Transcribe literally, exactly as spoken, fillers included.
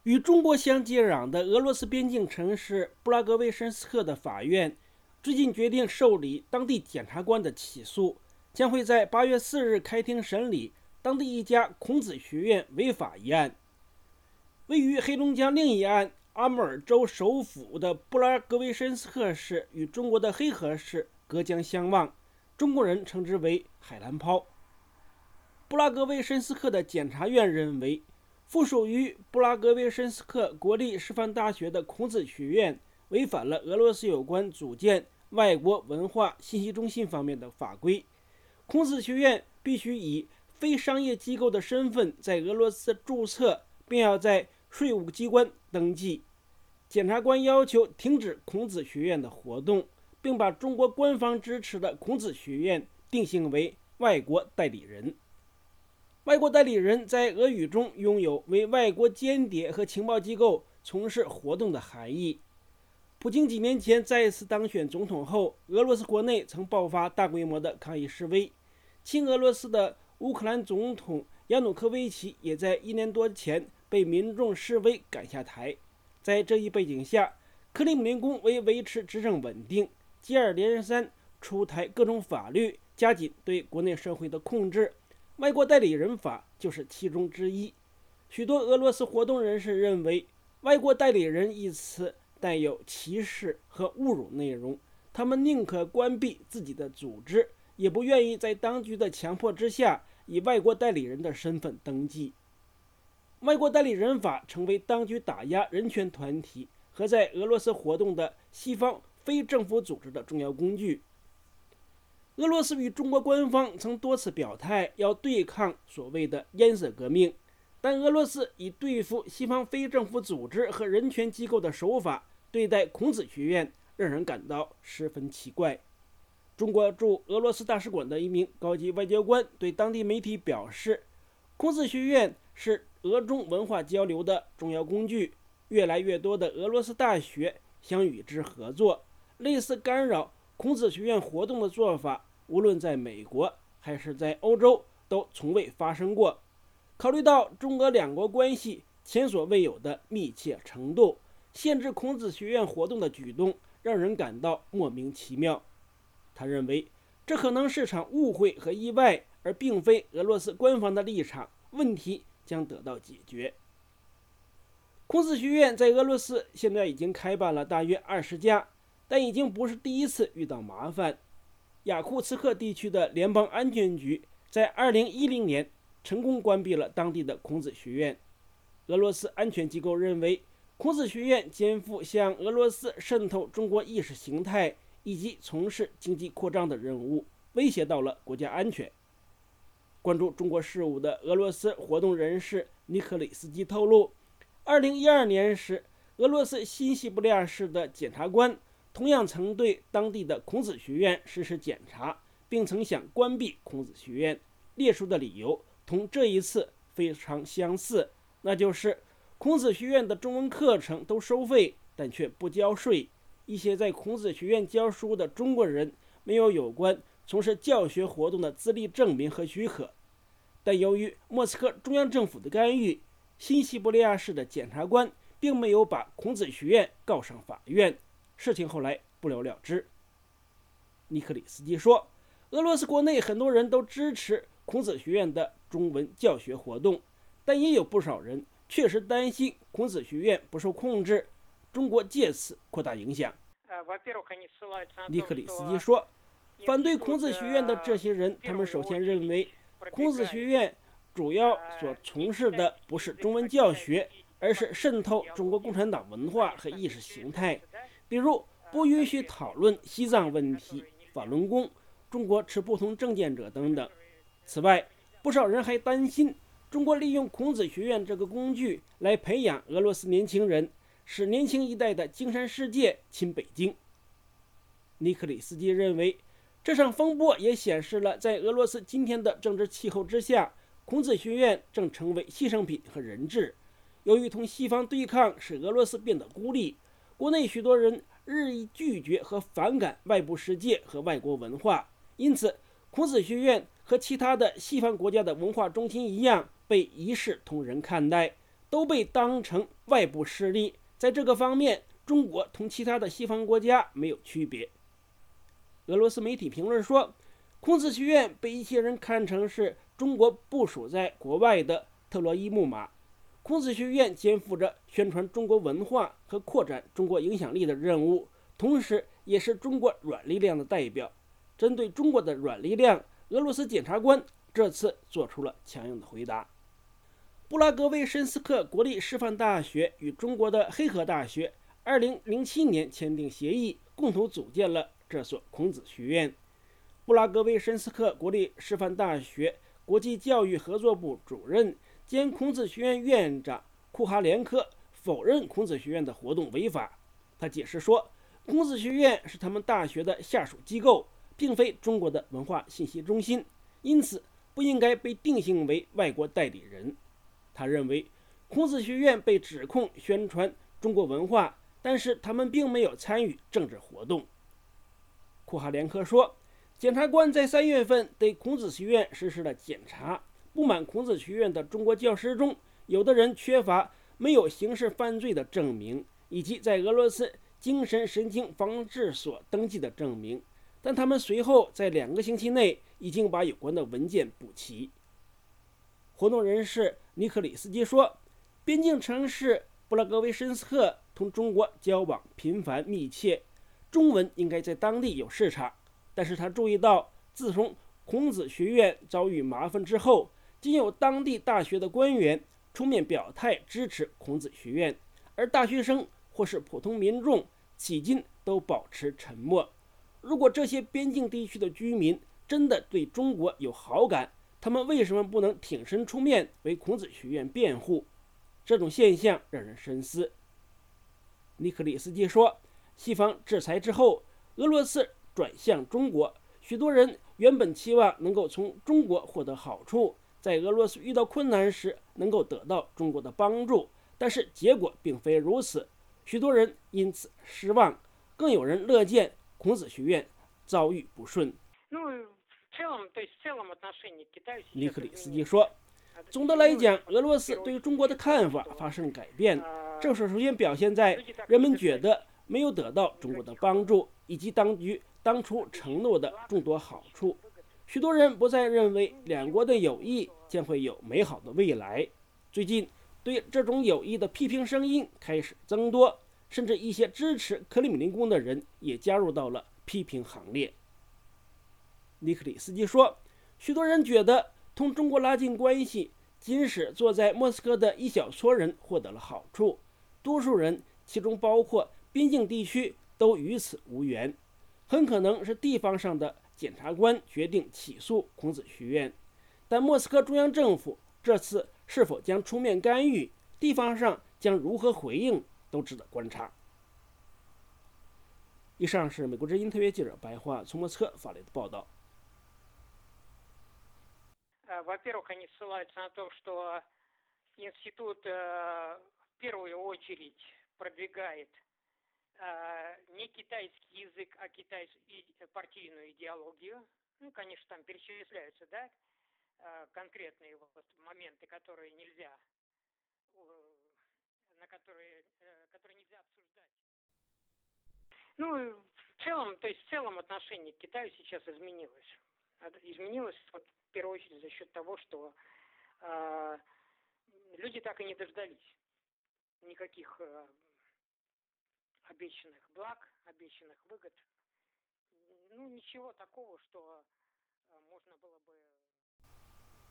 与中国相接壤的俄罗斯边境城市布拉格维申斯克的法院最近决定受理当地检察官的起诉，将会在八月四日开庭审理当地一家孔子学院违法一案。位于黑龙江另一岸阿穆尔州首府的布拉格维申斯克市与中国的黑河市隔江相望，中国人称之为海蓝泡。布拉格维申斯克的检察院认为，附属于布拉格维申斯克国立师范大学的孔子学院违反了俄罗斯有关组建外国文化信息中心方面的法规。孔子学院必须以非商业机构的身份在俄罗斯注册，并要在税务机关登记。检察官要求停止孔子学院的活动，并把中国官方支持的孔子学院定性为外国代理人。外国代理人在俄语中拥有为外国间谍和情报机构从事活动的含义。普京几年前再次当选总统后，俄罗斯国内曾爆发大规模的抗议示威。亲俄罗斯的乌克兰总统亚努科维奇也在一年多前被民众示威赶下台。在这一背景下，克里姆林宫为维持执政稳定，接二连三出台各种法律，加紧对国内社会的控制。外国代理人法就是其中之一。许多俄罗斯活动人士认为，外国代理人一词带有歧视和侮辱内容，他们宁可关闭自己的组织，也不愿意在当局的强迫之下以外国代理人的身份登记。外国代理人法成为当局打压人权团体和在俄罗斯活动的西方非政府组织的重要工具。俄罗斯与中国官方曾多次表态要对抗所谓的颜色革命，但俄罗斯以对付西方非政府组织和人权机构的手法对待孔子学院，让人感到十分奇怪。中国驻俄罗斯大使馆的一名高级外交官对当地媒体表示，孔子学院是俄中文化交流的重要工具，越来越多的俄罗斯大学想与之合作。类似干扰孔子学院活动的做法，无论在美国还是在欧洲都从未发生过。考虑到中俄两国关系前所未有的密切程度，限制孔子学院活动的举动让人感到莫名其妙。他认为这可能是场误会和意外，而并非俄罗斯官方的立场，问题将得到解决。孔子学院在俄罗斯现在已经开办了大约二十家，但已经不是第一次遇到麻烦。雅库茨克地区的联邦安全局在二零一零年成功关闭了当地的孔子学院。俄罗斯安全机构认为，孔子学院肩负向俄罗斯渗透中国意识形态以及从事经济扩张的任务，威胁到了国家安全。关注中国事务的俄罗斯活动人士尼克里斯基透露，二零一二年时，俄罗斯新西伯利亚市的检察官同样曾对当地的孔子学院实施检查，并曾想关闭孔子学院，列出的理由同这一次非常相似，那就是孔子学院的中文课程都收费，但却不交税。一些在孔子学院教书的中国人没有有关从事教学活动的资历证明和许可。但由于莫斯科中央政府的干预，新西伯利亚市的检察官并没有把孔子学院告上法院，事情后来不了了之。尼克里斯基说，俄罗斯国内很多人都支持孔子学院的中文教学活动，但也有不少人确实担心孔子学院不受控制，中国借此扩大影响。尼克里斯基说，反对孔子学院的这些人，他们首先认为孔子学院主要所从事的不是中文教学，而是渗透中国共产党文化和意识形态，比如不允许讨论西藏问题、法轮功、中国持不同政见者等等。此外，不少人还担心中国利用孔子学院这个工具来培养俄罗斯年轻人，使年轻一代的精神世界亲北京。尼克里斯基认为，这场风波也显示了在俄罗斯今天的政治气候之下，孔子学院正成为牺牲品和人质。由于同西方对抗使俄罗斯变得孤立，国内许多人日益拒绝和反感外部世界和外国文化，因此孔子学院和其他的西方国家的文化中心一样被一视同仁看待， 都被当成外部势力。在这个方面，中国同其他的西方国家没有区别。俄罗斯媒体评论说，孔子学院被一些人看成是中国部署在国外的特洛伊木马。孔子学院肩负着宣传中国文化和扩展中国影响力的任务，同时也是中国软力量的代表。针对中国的软力量，俄罗斯检察官这次做出了强硬的回答。布拉格维申斯克国立师范大学与中国的黑河大学二零零七年签订协议，共同组建了这所孔子学院。布拉格维申斯克国立师范大学国际教育合作部主任兼孔子学院院长库哈连科否认孔子学院的活动违法。他解释说，孔子学院是他们大学的下属机构，并非中国的文化信息中心，因此不应该被定性为外国代理人。他认为，孔子学院被指控宣传中国文化，但是他们并没有参与政治活动。库哈连科说，检察官在三月份对孔子学院实施了检查，不满孔子学院的中国教师中，有的人缺乏没有刑事犯罪的证明，以及在俄罗斯精神神经防治所登记的证明，但他们随后在两个星期内已经把有关的文件补齐。活动人士尼克里斯基说，边境城市布拉格维申斯克同中国交往频繁密切，中文应该在当地有市场。但是他注意到，自从孔子学院遭遇麻烦之后，仅有当地大学的官员出面表态支持孔子学院，而大学生或是普通民众迄今都保持沉默。如果这些边境地区的居民真的对中国有好感，他们为什么不能挺身出面为孔子学院辩护？这种现象让人深思。尼克里斯基说，西方制裁之后，俄罗斯转向中国，许多人原本期望能够从中国获得好处，在俄罗斯遇到困难时能够得到中国的帮助，但是结果并非如此，许多人因此失望，更有人乐见孔子学院遭遇不顺。尼克里斯基说，总的来讲，俄罗斯对中国的看法发生改变，这是首先表现在人们觉得没有得到中国的帮助，以及当局当初承诺的众多好处。许多人不再认为两国的友谊将会有美好的未来。最近，对这种友谊的批评声音开始增多，甚至一些支持克里姆林宫的人也加入到了批评行列。尼克里斯基说，许多人觉得同中国拉近关系，仅使坐在莫斯科的一小撮人获得了好处，多数人，其中包括边境地区，都与此无缘。很可能是地方上的检察官决定起诉孔子学院，但莫斯科中央政府这次是否将出面干预，地方上将如何回应，都值得观察。以上是美国之音特约记者白桦从莫斯科发来的报道。 Во-первых, они ссылаются на то, что институт в первую очередь продвигает не китайский язык, а китайскую партийную идеологию. Ну, конечно, там перечисляются, да, конкретные вот моменты, которые нельзя, на которые, которые нельзя обсуждать. Ну, в целом, то есть в целом отношение к Китаю сейчас изменилось. Изменилось вот, в первую очередь за счет того, что э, люди так и не дождались никаких э, обещанных благ, обещанных выгод. Ну, ничего такого, что э, можно было бы